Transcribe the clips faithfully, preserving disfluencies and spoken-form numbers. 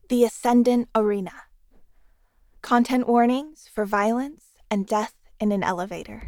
The Ascendant Arena. Content warnings for violence and death in an elevator.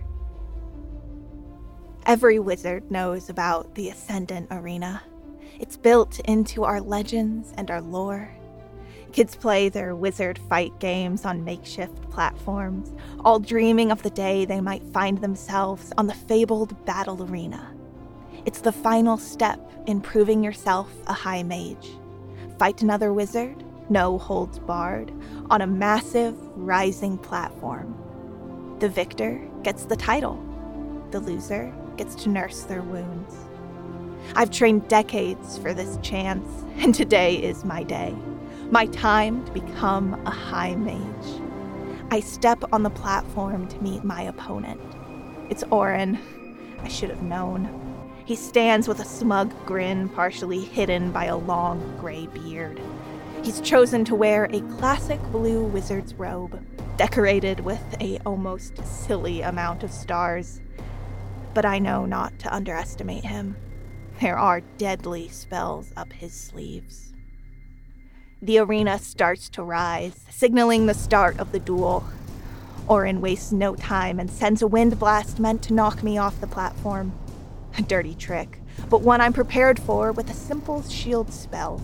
Every wizard knows about the Ascendant Arena. It's built into our legends and our lore. Kids play their wizard fight games on makeshift platforms, all dreaming of the day they might find themselves on the fabled battle arena. It's the final step in proving yourself a high mage. Fight another wizard, no holds barred, on a massive, rising platform. The victor gets the title. The loser gets to nurse their wounds. I've trained decades for this chance, and today is my day. My time to become a high mage. I step on the platform to meet my opponent. It's Oren. I should have known. He stands with a smug grin partially hidden by a long gray beard. He's chosen to wear a classic blue wizard's robe, decorated with a almost silly amount of stars. But I know not to underestimate him. There are deadly spells up his sleeves. The arena starts to rise, signaling the start of the duel. Oren wastes no time and sends a wind blast meant to knock me off the platform. A dirty trick, but one I'm prepared for with a simple shield spell.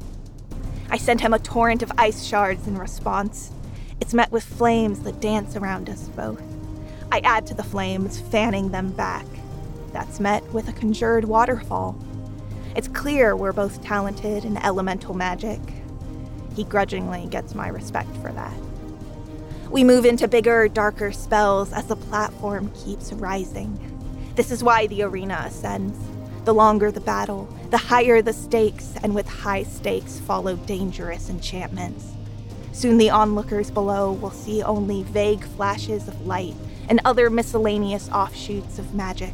I send him a torrent of ice shards in response. It's met with flames that dance around us both. I add to the flames, fanning them back. That's met with a conjured waterfall. It's clear we're both talented in elemental magic. He grudgingly gets my respect for that. We move into bigger, darker spells as the platform keeps rising. This is why the arena ascends. The longer the battle, the higher the stakes, and with high stakes follow dangerous enchantments. Soon the onlookers below will see only vague flashes of light and other miscellaneous offshoots of magic.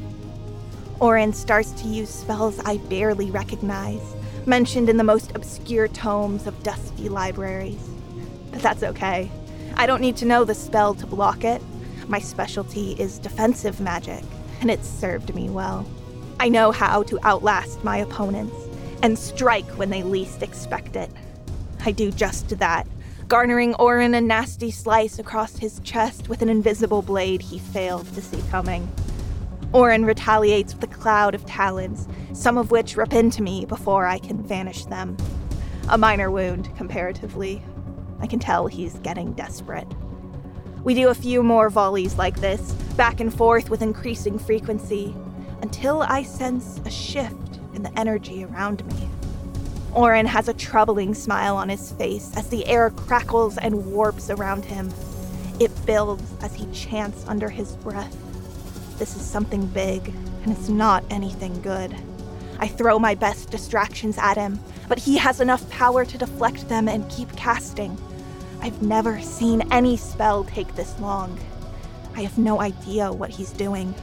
Oren starts to use spells I barely recognize, mentioned in the most obscure tomes of dusty libraries. But that's okay. I don't need to know the spell to block it. My specialty is defensive magic, and it's served me well. I know how to outlast my opponents and strike when they least expect it. I do just that, garnering Oren a nasty slice across his chest with an invisible blade he failed to see coming. Oren retaliates with a cloud of talons, some of which rip into me before I can vanish them. A minor wound, comparatively. I can tell he's getting desperate. We do a few more volleys like this, back and forth with increasing frequency, until I sense a shift in the energy around me. Oren has a troubling smile on his face as the air crackles and warps around him. It builds as he chants under his breath. This is something big, and it's not anything good. I throw my best distractions at him, but he has enough power to deflect them and keep casting. I've never seen any spell take this long. I have no idea what he's doing.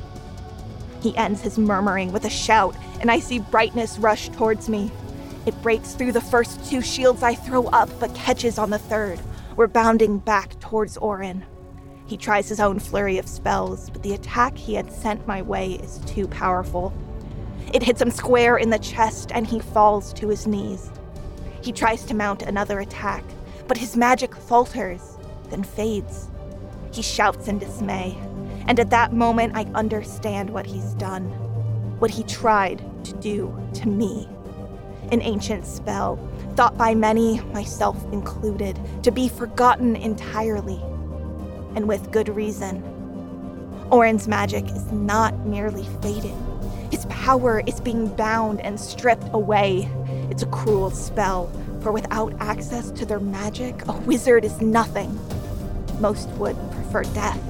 He ends his murmuring with a shout, and I see brightness rush towards me. It breaks through the first two shields I throw up, but catches on the third. We're bounding back towards Oren. He tries his own flurry of spells, but the attack he had sent my way is too powerful. It hits him square in the chest, and he falls to his knees. He tries to mount another attack, but his magic falters, then fades. He shouts in dismay, and at that moment I understand what he's done, what he tried to do to me. An ancient spell, thought by many, myself included, to be forgotten entirely, and with good reason. Oren's magic is not merely faded. His power is being bound and stripped away. It's a cruel spell, for without access to their magic, a wizard is nothing. Most would prefer death.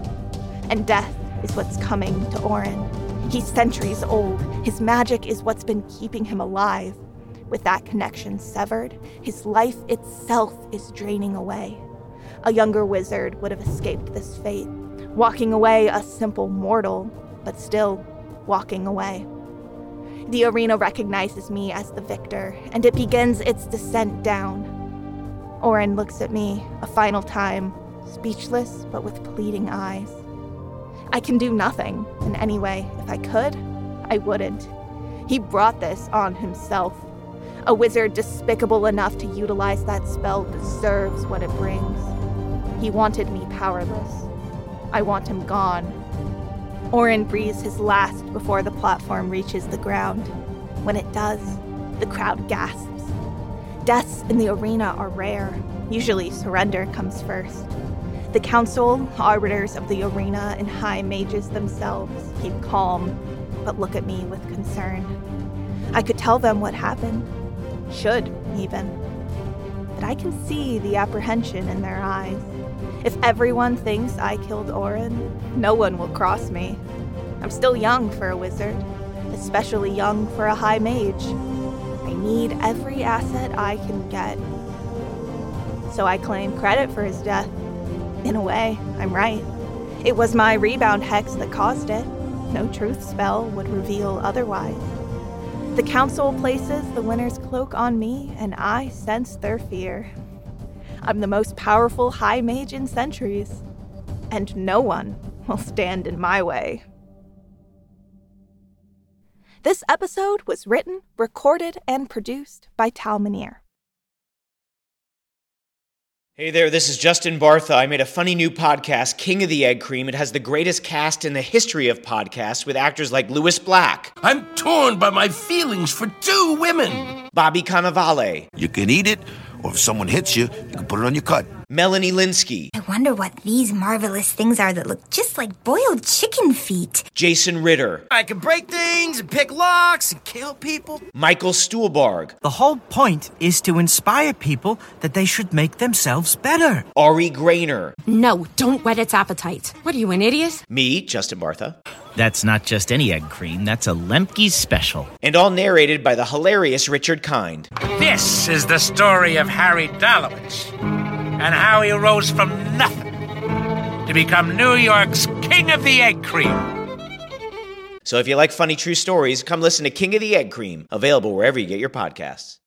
And death is what's coming to Oren. He's centuries old. His magic is what's been keeping him alive. With that connection severed, his life itself is draining away. A younger wizard would have escaped this fate, walking away a simple mortal, but still walking away. The arena recognizes me as the victor, and it begins its descent down. Oren looks at me a final time, speechless but with pleading eyes. I can do nothing, and anyway, if I could, I wouldn't. He brought this on himself. A wizard despicable enough to utilize that spell deserves what it brings. He wanted me powerless. I want him gone. Orin breathes his last before the platform reaches the ground. When it does, the crowd gasps. Deaths in the arena are rare. Usually surrender comes first. The council, arbiters of the arena, and high mages themselves keep calm, but look at me with concern. I could tell them what happened. Should, even. But I can see the apprehension in their eyes. If everyone thinks I killed Orin, no one will cross me. I'm still young for a wizard, especially young for a high mage. I need every asset I can get. So I claim credit for his death. In a way, I'm right. It was my rebound hex that caused it. No truth spell would reveal otherwise. The council places the winner's cloak on me, and I sense their fear. I'm the most powerful high mage in centuries, and no one will stand in my way. This episode was written, recorded, and produced by Tal Minear. Hey there, this is Justin Bartha. I made a funny new podcast, King of the Egg Cream. It has the greatest cast in the history of podcasts with actors like Louis Black. I'm torn by my feelings for two women. Bobby Cannavale. You can eat it, or if someone hits you, you can put it on your cut. Melanie Linsky. I wonder what these marvelous things are that look just like boiled chicken feet. Jason Ritter. I can break things and pick locks and kill people. Michael Stuhlbarg. The whole point is to inspire people that they should make themselves better. Ari Grainer. No, don't whet its appetite. What are you, an idiot? Me, Justin Bartha. That's not just any egg cream, that's a Lemke's special. And all narrated by the hilarious Richard Kind. This is the story of Harry Dalowitz and how he rose from nothing to become New York's King of the Egg Cream. So if you like funny true stories, come listen to King of the Egg Cream, available wherever you get your podcasts.